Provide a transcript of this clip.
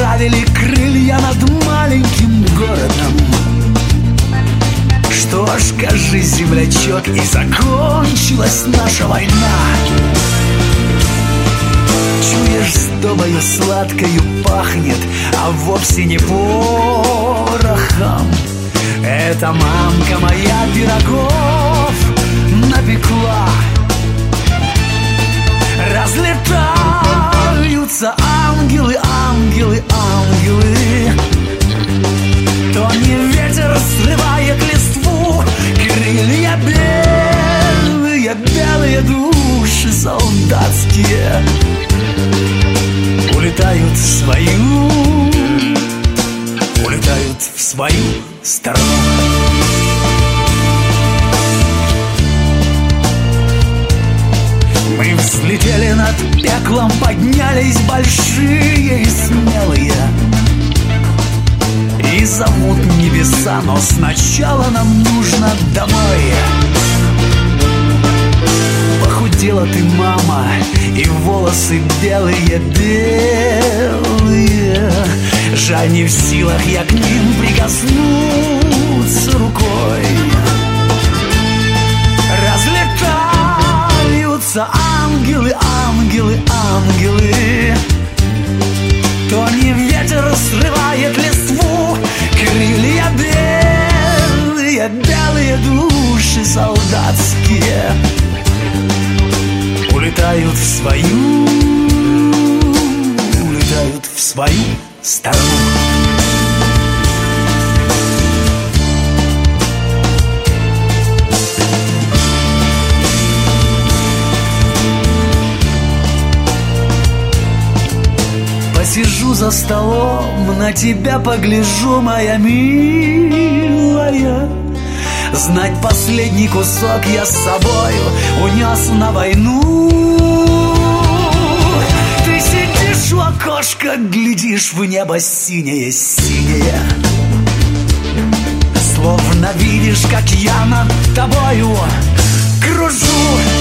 расправили крылья над маленьким городом. Что ж, скажи, землячок, и закончилась наша война. Чуешь, с тобою сладкою пахнет, а вовсе не порохом. Это мамка моя пирогов напекла. Разлетаются ангелы, ангелы, ангелы. Тонкий ветер срывает листву, крылья белые, белые души солдатские улетают в свою сторону. Мы взлетели над пеклом, поднялись большие и смелые, и зовут небеса, но сначала нам нужно домой. Похудела ты, мама, и волосы белые, белые. Жаль, не в силах я к ним прикоснуться рукой. Разлетаются ангелы, ангелы, ангелы. Тонкий ветер срывает листву, крылья белые, белые души солдатские улетают в свою сторону. Посижу за столом, на тебя погляжу, моя милая. Знать, последний кусок я с собою унес на войну. Ты сидишь у окошка, глядишь в небо синее, синее. Словно видишь, как я над тобою кружу.